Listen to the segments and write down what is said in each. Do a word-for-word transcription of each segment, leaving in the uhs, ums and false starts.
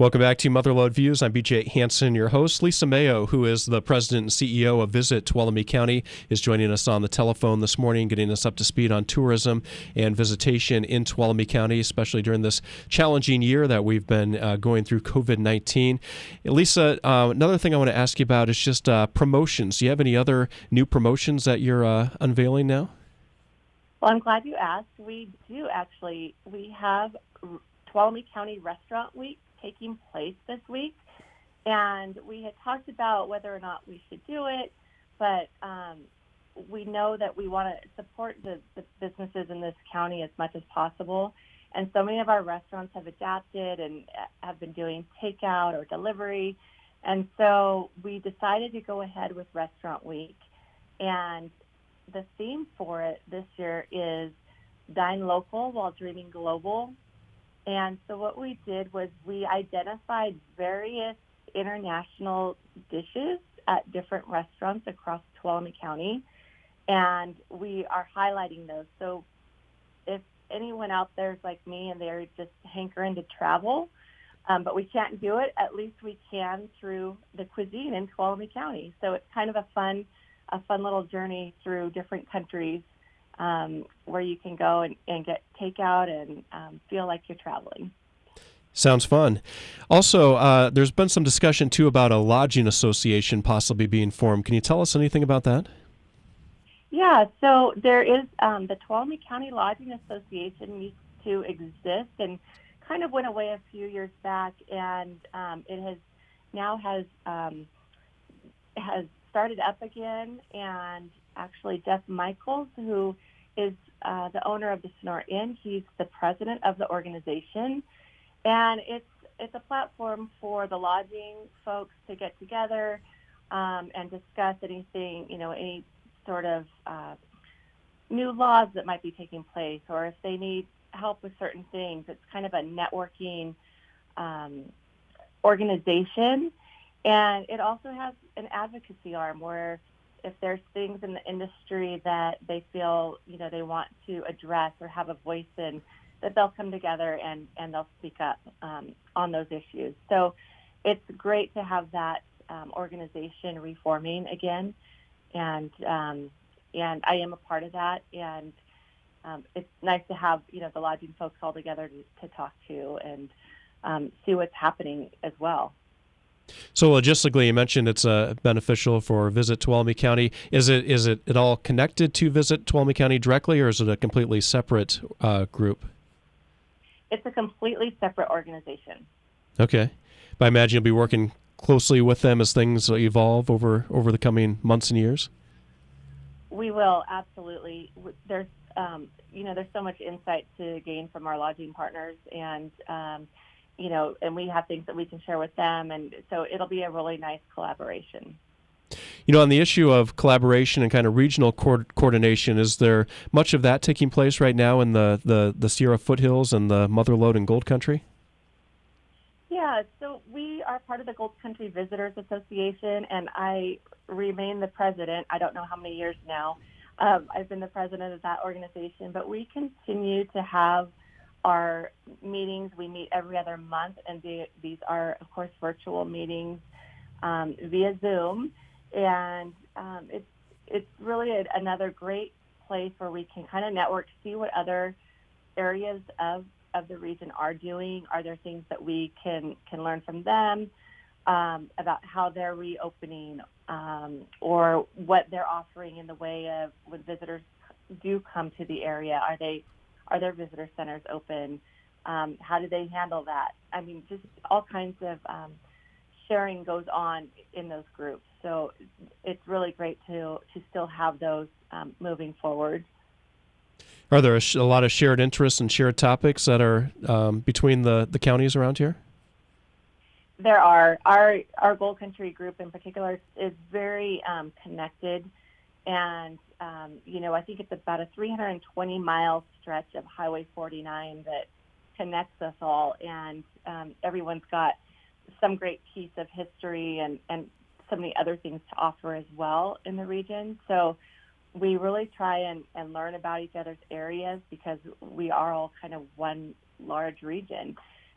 Welcome back to Motherlode Views. I'm B J Hansen, your host. Lisa Mayo, who is the president and C E O of Visit Tuolumne County, is joining us on the telephone this morning, getting us up to speed on tourism and visitation in Tuolumne County, especially during this challenging year that we've been uh, going through COVID nineteen. Lisa, uh, another thing I want to ask you about is just uh, promotions. Do you have any other new promotions that you're uh, unveiling now? Well, I'm glad you asked. We do actually. We have Tuolumne County Restaurant Week taking place this week, and we had talked about whether or not we should do it, but um, we know that we want to support the, the businesses in this county as much as possible, and so many of our restaurants have adapted and have been doing takeout or delivery, and so we decided to go ahead with Restaurant Week, and the theme for it this year is Dine Local While Dreaming Global. And so what we did was we identified various international dishes at different restaurants across Tuolumne County, and we are highlighting those. So if anyone out there is like me and they're just hankering to travel, um, but we can't do it, at least we can through the cuisine in Tuolumne County. So it's kind of a fun, a fun little journey through different countries Um, where you can go and, and get takeout and um, feel like you're traveling. Sounds fun. Also, uh, there's been some discussion, too, about a lodging association possibly being formed. Can you tell us anything about that? Yeah, so there is um, the Tuolumne County Lodging Association used to exist and kind of went away a few years back, and um, it has now has um, has started up again, and actually Jeff Michaels, who is uh, the owner of the Sonora Inn, he's the president of the organization, and it's it's a platform for the lodging folks to get together um, and discuss anything, you know, any sort of uh, new laws that might be taking place, or if they need help with certain things. It's kind of a networking um, organization, and it also has an advocacy arm where if there's things in the industry that they feel, you know, they want to address or have a voice in, that they'll come together and, and they'll speak up um, on those issues. So it's great to have that um, organization reforming again, and um, and I am a part of that, and um, it's nice to have, you know, the lodging folks all together to, to talk to and um, see what's happening as well. So logistically, you mentioned it's uh, beneficial for Visit Tuolumne County. Is it is it at all connected to Visit Tuolumne County directly, or is it a completely separate uh, group? It's a completely separate organization. Okay. But I imagine you'll be working closely with them as things evolve over, over the coming months and years? We will, absolutely. There's, um, you know, there's so much insight to gain from our lodging partners, and um, you know, and we have things that we can share with them, and so it'll be a really nice collaboration. You know, on the issue of collaboration and kind of regional co- coordination, is there much of that taking place right now in the, the, the Sierra Foothills and the Motherlode and Gold Country? Yeah, so we are part of the Gold Country Visitors Association, and I remain the president. I don't know how many years now. Um, I've been the president of that organization, but we continue to have our meetings. We meet every other month, and they, these are, of course, virtual meetings um, via Zoom. And um, it's it's really a, another great place where we can kind of network, see what other areas of, of the region are doing. Are there things that we can, can learn from them um, about how they're reopening um, or what they're offering in the way of when visitors do come to the area? Are they Are their visitor centers open? Um, how do they handle that? I mean, just all kinds of um, sharing goes on in those groups. So it's really great to, to still have those um, moving forward. Are there a, sh- a lot of shared interests and shared topics that are um, between the, the counties around here? There are. Our, our Gold Country group in particular is very um, connected. And, um, you know, I think it's about a three hundred twenty mile stretch of Highway forty-nine that connects us all. And um, everyone's got some great piece of history and, and so many other things to offer as well in the region. So we really try and, and learn about each other's areas because we are all kind of one large region.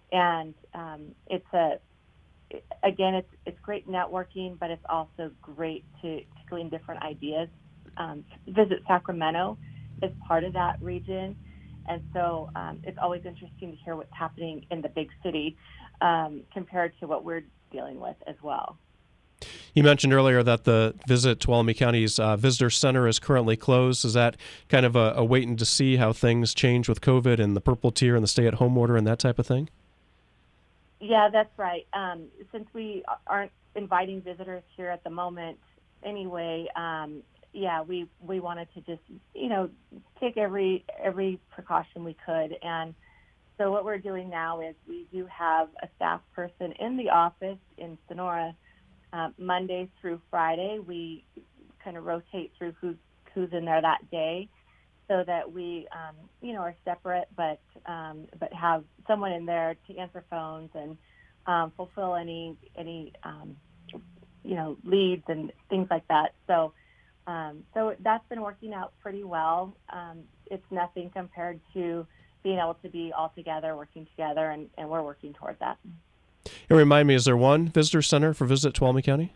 And um, it's a, again, it's it's great networking, but it's also great to, to glean different ideas. Um, Visit Sacramento is part of that region, and so um, it's always interesting to hear what's happening in the big city um, compared to what we're dealing with as well. You mentioned earlier that the Visit Tuolumne County's uh, Visitor Center is currently closed. Is that kind of a, a waiting to see how things change with COVID and the purple tier and the stay-at-home order and that type of thing? Yeah, that's right. Um, since we aren't inviting visitors here at the moment anyway, um, yeah, we, we wanted to just, you know, take every every precaution we could. And so what we're doing now is we do have a staff person in the office in Sonora uh, Monday through Friday. We kind of rotate through who's, who's in there that day, so that we, um, you know, are separate, but um, but have someone in there to answer phones and um, fulfill any any um, you know leads and things like that. So um, so that's been working out pretty well. Um, it's nothing compared to being able to be all together, working together, and, and we're working toward that. And remind me, is there one visitor center for Visit Tuolumne County?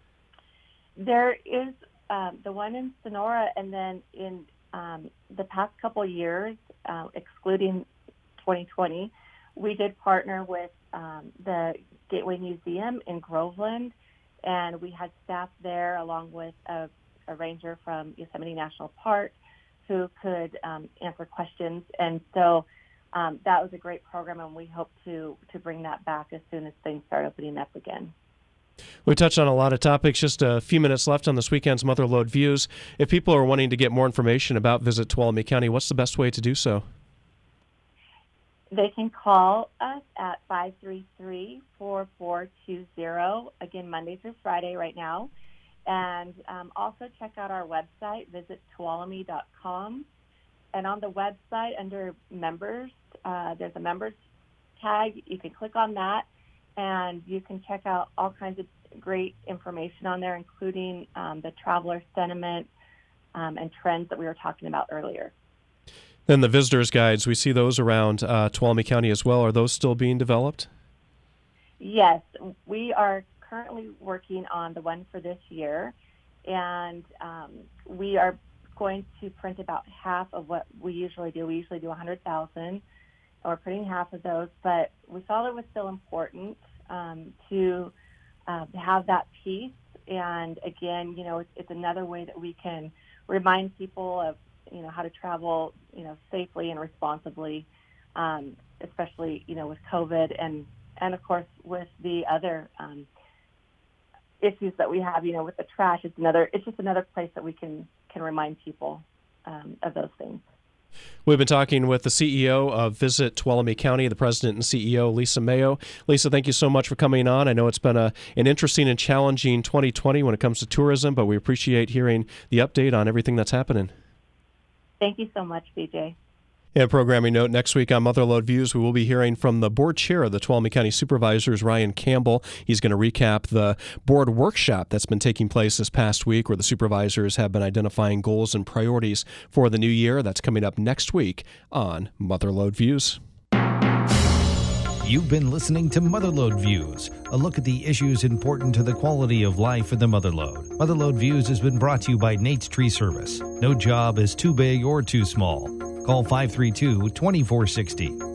There is um, the one in Sonora, and then in Um, the past couple years, uh, excluding twenty twenty, we did partner with um, the Gateway Museum in Groveland, and we had staff there along with a, a ranger from Yosemite National Park who could um, answer questions. And so um, that was a great program, and we hope to, to bring that back as soon as things start opening up again. We touched on a lot of topics. Just a few minutes left on this weekend's Motherlode Views. If people are wanting to get more information about Visit Tuolumne County, what's the best way to do so? They can call us at five three three, four four two zero, again, Monday through Friday right now. And um, also check out our website, visit tuolumne dot com. And on the website, under members, uh, there's a members tag. You can click on that, and you can check out all kinds of great information on there, including um, the traveler sentiment um, and trends that we were talking about earlier. Then the visitors' guides, we see those around uh, Tuolumne County as well. Are those still being developed? Yes, we are currently working on the one for this year, and um, we are going to print about half of what we usually do. We usually do one hundred thousand. We're printing half of those, but we thought it was still important um, to uh, have that piece. And again, you know, it's, it's another way that we can remind people of, you know, how to travel, you know, safely and responsibly, um, especially, you know, with COVID and, and of course with the other um, issues that we have, you know, with the trash. It's another, it's just another place that we can, can remind people um, of those things. We've been talking with the C E O of Visit Tuolumne County, the president and C E O, Lisa Mayo. Lisa, thank you so much for coming on. I know it's been a, an interesting and challenging twenty twenty when it comes to tourism, but we appreciate hearing the update on everything that's happening. Thank you so much, B J. And a programming note, next week on Motherlode Views, we will be hearing from the board chair of the Tuolumne County Supervisors, Ryan Campbell. He's going to recap the board workshop that's been taking place this past week, where the supervisors have been identifying goals and priorities for the new year. That's coming up next week on Motherlode Views. You've been listening to Motherlode Views, a look at the issues important to the quality of life in the Motherlode. Motherlode Views has been brought to you by Nate's Tree Service. No job is too big or too small. Call five three two, two four six zero.